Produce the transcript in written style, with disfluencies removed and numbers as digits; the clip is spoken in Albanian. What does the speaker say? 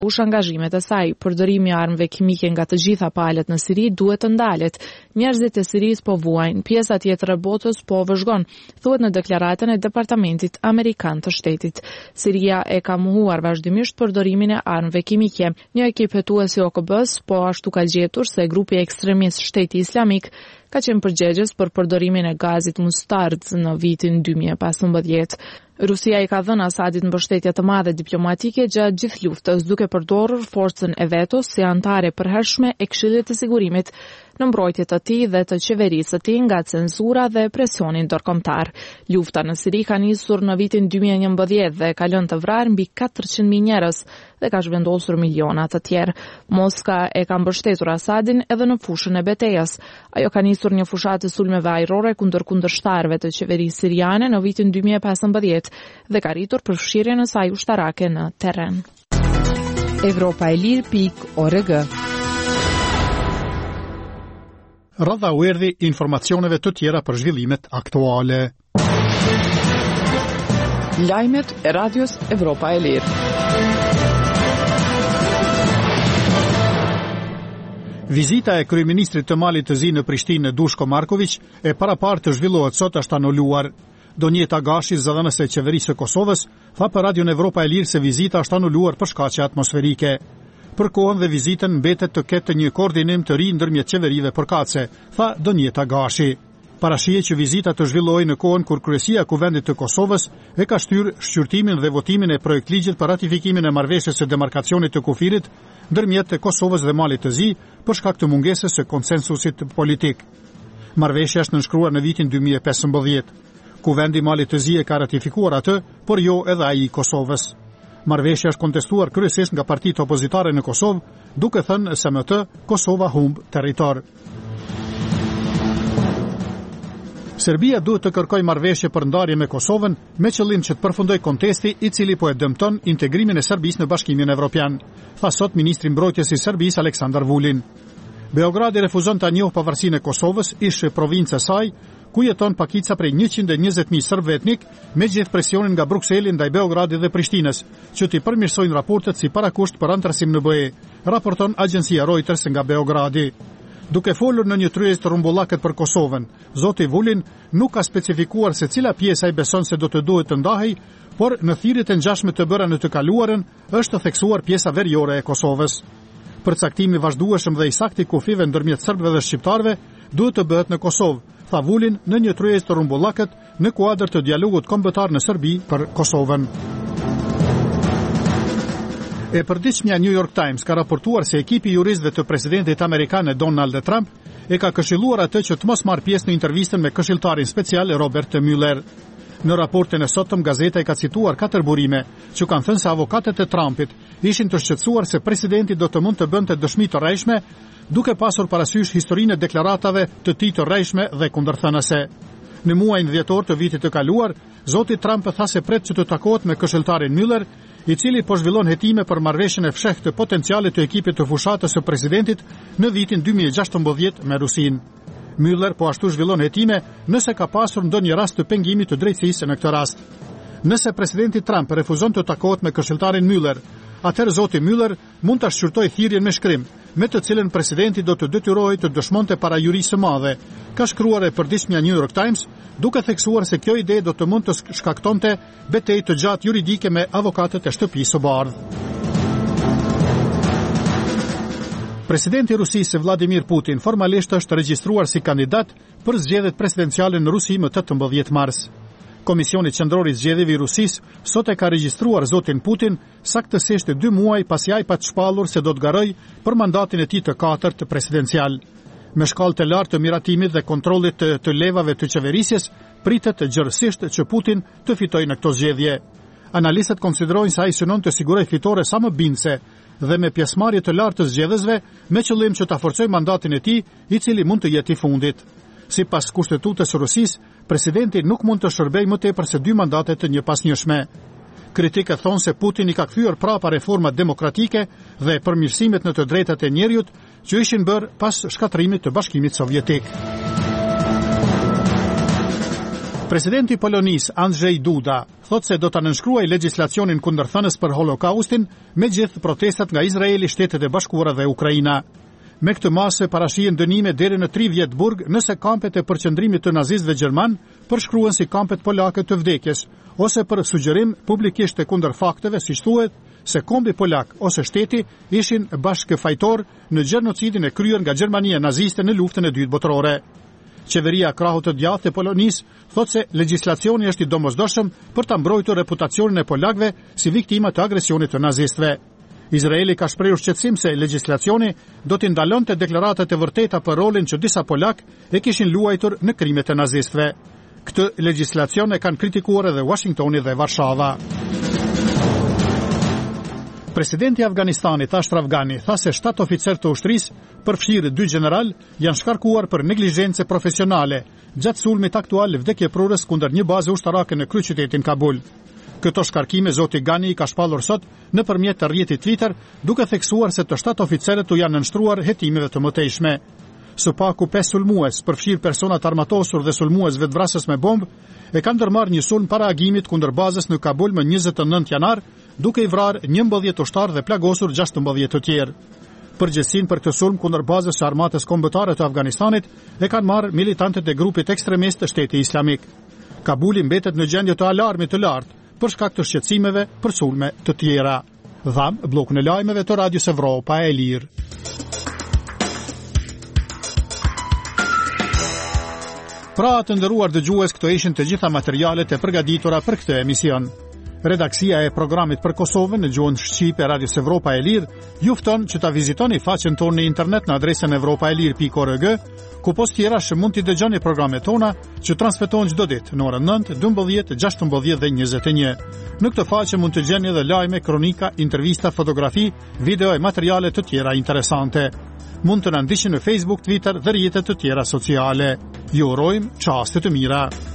Angazhimet e saj, përdorimi i armëve kimike nga të gjitha palët në Siri duhet të ndalet. Njerëzit e Sirisë po vuajnë, pjesa tjetër e botës po vëzhgon, thuhet në deklaratën e Departamentit Amerikan të Shtetit. Siria e ka mohuar vazhdimisht përdorimin e armëve kimike. Një ekip hetues i OKB-s po ashtu ka gjetur se grupi ekstremist Shteti Islamik ka qenë përgjegjës për përdorimin e gazit mustard në vitin 2015. Rusia i ka dhënë Asadit mbështetje të madhe diplomatike gjatë gjithë luftës, duke përdorur forcën e vetos si antare përhershme e Këshillit të Sigurimit në mbrojtje të tij dhe të qeverisë së tij nga cenzura dhe presioni ndërkombëtar. Lufta në Siri ka nisur në vitin 2011 dhe ka lënë të vrarë mbi 400.000 njerëz dhe ka zhvendosur miliona të tjerë. Moska e ka mbështetur Asadin edhe në fushën e betejës. Ajo ka nisur një fushatë sulmeve ajrore kundër kundërshtarëve të qeverisë siriane në vitin 2015 dhe ka rritur përfshirjen e saj ushtarake në terren. Evropaelir.org. Radha u erdhi informacioneve të tjera për zhvillimet aktuale. Lajmet e radios Evropa e Lirë. Vizita e kryeministrit të Malit të Zi në Prishtinë, Dushko Marković, e paraparë të zhvillohet sot është anuluar. Donjeta Gashi, zëdhënëse e qeverisë së Kosovës, tha për Radion Evropa e Lirë se vizita është anuluar për shkaqe atmosferike. Për kohën dhe vizitën mbetet të ketë një koordinim të ri ndërmjet qeverive përkatëse, tha Donjeta Gashi. Parashije që vizita të zhvillohej në kohën kur kryesia e Kuvendit të Kosovës e ka shtyrë shqyrtimin dhe votimin e projektligjit për ratifikimin e marrëveshjes së demarkacionit të kufirit ndërmjet të Kosovës dhe Malit të Zi për shkak të mungesës së konsensusit politik. Marrëveshja është nënshkruar në vitin 2015. Kuvendi Malit të Zi e ka ratifikuar atë, por jo edhe ai i Kosovës. Marrëveshja është kontestuar kryesisht nga partitë opozitare në Kosovë, duke thënë se me të Kosova humb territor. Serbia duhet të kërkojë marrëveshje për ndarje me Kosovën me qëllim që të përfundojë kontesti i cili po e dëmton integrimin e Serbisë në Bashkimin Evropian, tha sot ministri i mbrojtjes i Serbisë Aleksandar Vulin. Beogradi refuzon ta njohë pavarësinë e Kosovës, ish provincë e saj, ku jeton pakica prej 120.000 serbë etnik, me gjithë presionin nga Brukseli ndaj Beogradit dhe Prishtinës, që t'i përmirësojnë raportet si parakusht për anëtarësim në BE, raporton agjencia Reuters nga Beogradi. Duke folur në një tryezë të rrumbullakët për Kosovën, zoti Vulin nuk ka specifikuar se cila pjesë ai beson se do të duhet të ndahej, por në thirrjet e ngjashme të bëra në të kaluarën është theksuar pjesa veriore e Kosovës. Përcaktimi vazhdueshëm dhe i saktë i kufive ndërmjet serbëve dhe shqiptarëve duhet të bëhet në Kosovë, tha Vulin në një tryezë të rrumbullakët në kuadër të dialogut kombëtar në Serbi për Kosovën. E përditshmja New York Times ka raportuar se ekipi juristëve të presidentit amerikan Donald Trump e ka këshilluar atë që të mos marrë pjesë në intervistën me këshilltarin special Robert Mueller. Në raportin e sotëm, gazeta i ka cituar 4 burime që kanë thënë se avokatët e Trumpit ishin të shqetësuar se presidenti do të mund të bënte dëshmi të rrejshme, duke pasur parasysh historinë e deklaratave të tij të rrejshme dhe kundërthënëse. Në muajin dhjetor të vitit të kaluar, zoti Trump tha se pret që të takohet me këshilltarin Mueller, i cili po zhvillon hetime për marrëveshjen e fshehtë të potencialit të ekipit të fushatës së presidentit në vitin 2016 me Rusinë. Mueller po ashtu zhvillon hetime nëse ka pasur ndonjë rast të pengimit të drejtësisë në këtë rast. Nëse presidenti Trump refuzon të takohet me këshilltarin Mueller, atëherë zoti Mueller mund ta shqyrtojë thirrjen me shkrim, me të cilën presidenti do të detyrohej të dëshmonte para jurisë së madhe, ka shkruar e përditshmja New York Times, duke theksuar se kjo ide do të mund të shkaktonte betejë të gjatë juridike me avokatët e shtëpisë së bardhë. Presidenti i Rusisë Vladimir Putin formalisht është regjistruar si kandidat për zgjedhjet presidenciale në Rusi më 18 mars. Komisioni Qendror i Zgjedhjeve i Rusisë sot e ka regjistruar zotin Putin saktësisht 2 muaj pasi ai pa të shpallur se do të garojë për mandatin e tij të 4 presidencial. Me shkallë të lartë të miratimit dhe kontrollit të levave të qeverisjes, pritet gjërësisht që Putin të fitojë në këto zgjedhje. Analistët konsiderojnë se ai synon të sigurojë fitore sa më bindëse dhe me pjesëmarrje të lartë të zgjedhësve me qëllim që ta forcojë mandatin e tij, i cili mund të jetë i fundit. Sipas kushtetutës së Rusisë, presidenti nuk mund të shërbejë më tepër se 2 mandate të njëpasnjëshme. Kritikët thonë se Putin i ka kthyer prapa reformat demokratike dhe përmirësimet në të drejtat e njerëzit që ishin bërë pas shkatërimit të Bashkimit Sovjetik. Presidenti i Polonisë Andrzej Duda thotë se do ta nënshkruajë legjislacionin kundërthënës për Holokaustin me gjithë protestat nga Izraeli, Shtetet e Bashkuara dhe Ukraina. Me këtë masë parashihen dënime deri në 3 vjet burg nëse kampet e përqendrimit të nazistëve gjerman përshkruhen si kampet polake të vdekjes, ose për sugjerim publikisht e kundër fakteve, siç thuhet se kombi polak ose shteti ishin bashkëfajtor në gjenocidin e kryer nga Gjermania naziste në luftën e dytë botërore. Qeveria krahut të djathtë e Polonisë thotë se legjislacioni është i domosdoshëm për ta mbrojtur reputacionin e polakëve si viktima të agresionit të nazistëve. Izraeli ka shprehur shqetësim se legjislacioni do t'i ndalonte deklaratat e vërteta për rolin që disa polak e kishin luajtur në krimet e nazistëve. Këtë legjislacion e kanë kritikuar edhe Washingtoni dhe Varshava. Presidenti i Afganistanit Ashraf Ghani tha se 7 oficer të ushtrisë, përfshirë 2 general, janë shkarkuar për neglizhencë profesionale gjatë sulmit aktual vdekjeprurës kundër një baze ushtarake në kryeqytetin Kabul. Këto shkarkime zoti Ghani i ka shpallur sot nëpërmjet të rrjetit Twitter, duke theksuar se të 7 oficerët u janë nënshtrour hetimeve të mëtejshme. Së paku 5 sulmues, përfshirë personat armatosur dhe sulmues vetvrasës me bombë, e kanë ndërmarrë një sulm para agimit kundër bazës në Kabul më 29 janar, duke i vrarë 11 ushtarë dhe plagosur 16 të tjerë. Përgjegjësinë për këtë sulm kundër bazës së armatës kombëtare të Afganistanit e kanë marrë militantët e grupit ekstremist të Shtetit Islamik. Kabuli mbetet në gjendje të alarmit të lartë për shkak të shqetësimeve për sulme të tjera. Dham bllokun e lajmeve të Radios Evropa e Lirë. Pra të nderuar dëgjues, këto ishin të gjitha materialet e përgatitura për këtë emision. Redaksia e programit për Kosovën në gjuhën shqipe Radios Evropa e Lirë ju fton që ta vizitoni faqen tonë në internet në adresën evropaelir.org, ku post tjerash mund t'i dëgjoni programet tona që transmetohen çdo ditë në orën 9, 12, 16 dhe 21. Në këtë faqe mund të gjeni edhe lajme, kronika, intervista, fotografi, video e materiale të tjera interesante. Mund të na ndiqni në Facebook, Twitter dhe rrjetet të tjera sociale. Ju urojmë çaste të mira.